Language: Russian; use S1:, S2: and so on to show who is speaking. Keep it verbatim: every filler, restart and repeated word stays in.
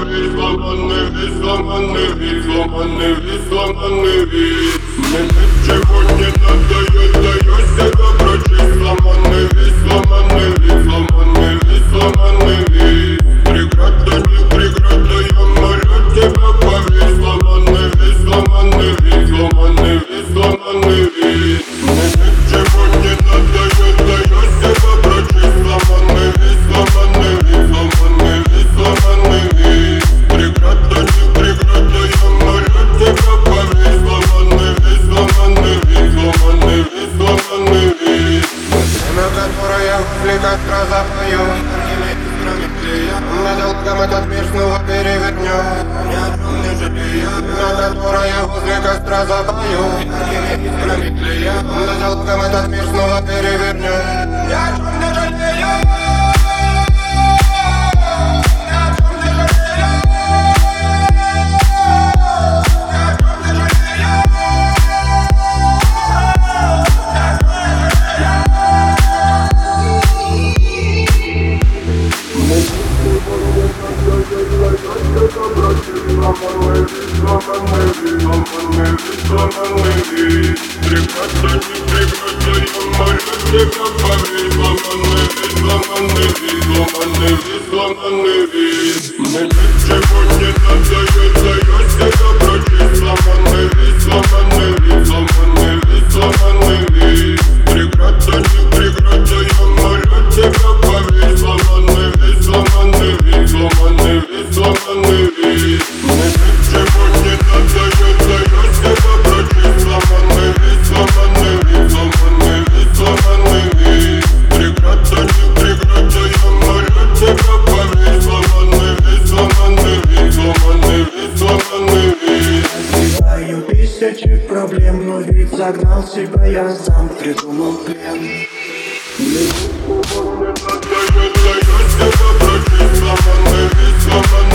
S1: весь сломанный, весь сломанный, весь сломанный, весь сломанный весь. Мне ничего не надо, я даю себя прочесть. Сломанный весь, сломанный весь, сломанный весь, сломанный весь. Преграда, не преграда, я молю тебя, поверь. Сломанный весь, сломанный весь, сломанный весь, сломанный весь. Мне ничего не надо, я даю себя прочесть. Сломанный весь, сломанный весь, сломанный весь, сломанный весь. Преграда, не преграда, я молю тебя, поверь. Сломанный весь, сломанный весь, сломанный весь, сломанный весь.
S2: Время, которое возле костра запою, над долгом этот мир снова перевернем. Ни о чем не жалею. Время, которое возле костра запою, над долгом этот мир снова перевернем. Ни о чем не жалею.
S1: Преграда, не преграда, я молю тебя, поверь. Сломанный весь, сломанный весь, сломанный весь, сломанный весь. Мне ничего не надо, я даю себя прочесть. Сломанный весь, сломанный весь, сломанный весь, сломанный весь. Преграда, не преграда, я молю тебя, поверь. Сломанный весь, сломанный весь, сломанный весь, сломанный весь. Мне ничего не надо, я даю себя прочесть. Сломанный весь, сломанный весь, сломанный весь, сломанный весь. Преграда, не преграда, я молю тебя, поверь. Сломанный весь, сломанный весь, сломанный весь, сломанный весь.
S3: Разбиваю тысячи проблем, но ведь загнал себя, я сам придумал плен.
S1: Мне надо, я даю себя прочесть. Сломанный весь, сломанный